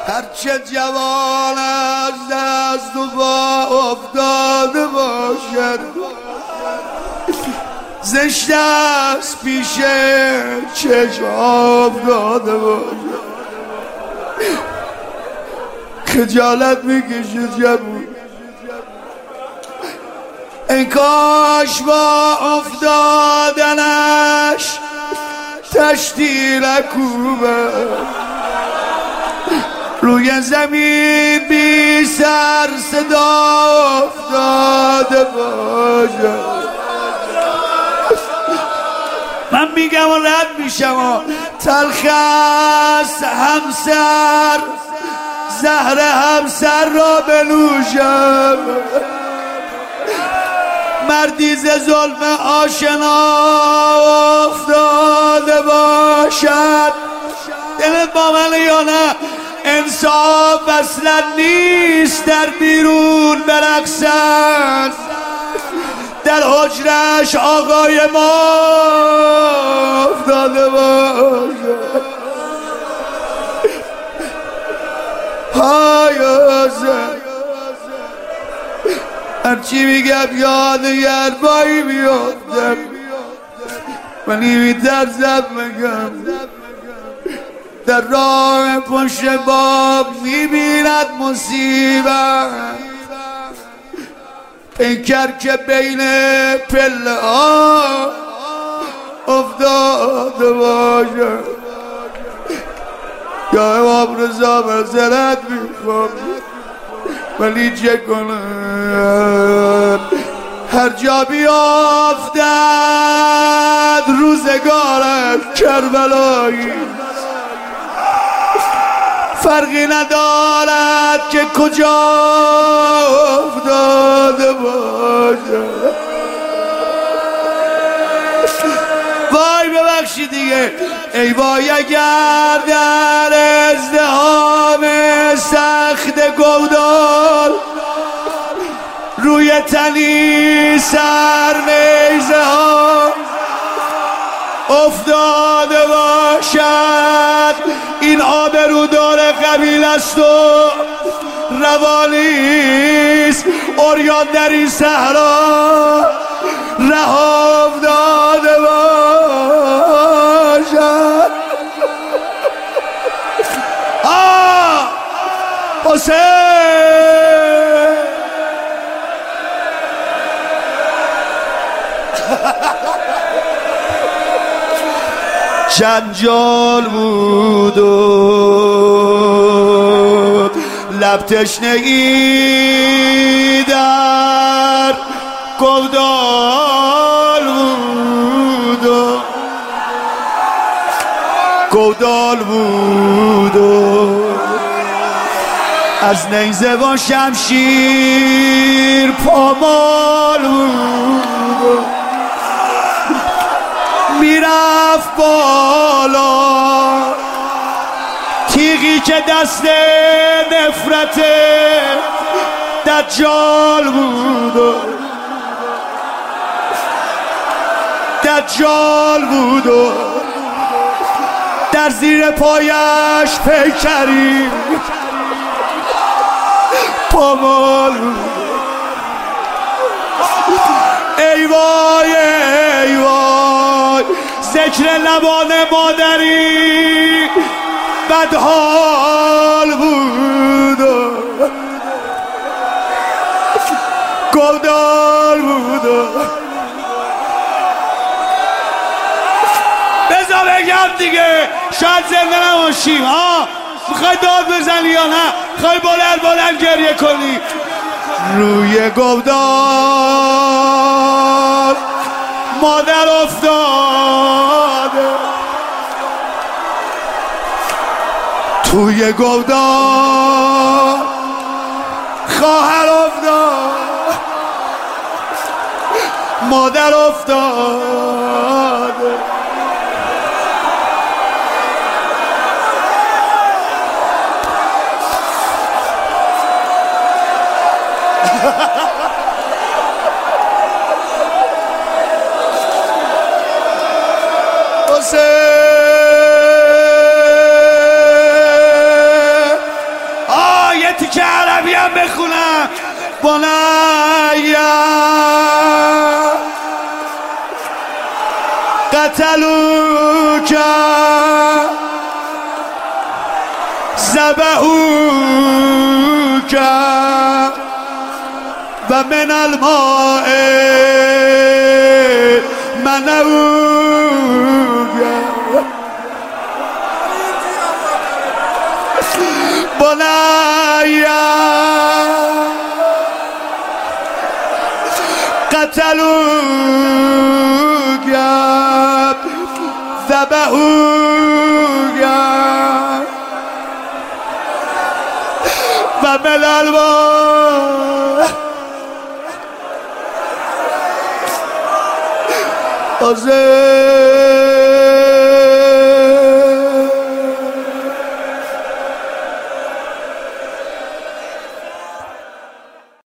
هرچه جوان از دست و با افتاده باشد زشت است پیش چشم افتاده باشد. خجالت میکشه جبون ای کاش با افتادنش تشتی نکوبه روی زمین بی سر صدا افتاده باشد. من میگم و رد میشم و تلخ است همسر زهر همسر را بنوشم مردی ز ظلم آشنا افتاده باشد. دلت با منه یا نه؟ انصاف اصلا نیست در بیرون برقصد در حجرش آقای ما افتاده باشد. های حسین هرچی میگم یاد یربایی بیافتم ولی میترسم بگم در راه پشت باب میبیند مصیبت پیکر که بین پله ها افتاده باشد. یا امام رضا معذرت میخوام ولی چه کنم هر جا بیافتد روزگارش کربلایی فرقی ندارد که کجا افتاده باشد. وای ببخشید دیگه ای وای اگر در ازدحام سخت گودال روی تنی سر نیزه ها افتاده باشد این آبرودار قبیل است و روانیست عریان در این صحرا رها افتاده باشد. حسین جنجال بود و لب تشنگی در گودال بود و گودال بود و از نیزه و شمشیر پامال بود میرفت بالا تیغی که دست نفرت دجال بود دجال بود در زیر پایش پیکری پامال ای وای ای وای ذکر لبان مادری بدحال بود گودال بود بذار بگم دیگه شاید زنده نباشیم ها میخوای داد بزنی یا نه میخوای بلند گریه کنی روی گودال مادر افتاده توی گودال خواهر افتاد مادر افتاده بني قتلوك ذبحوك ومن الماء منعوك بني قتلوك ذبحوك ومن الماء عزیز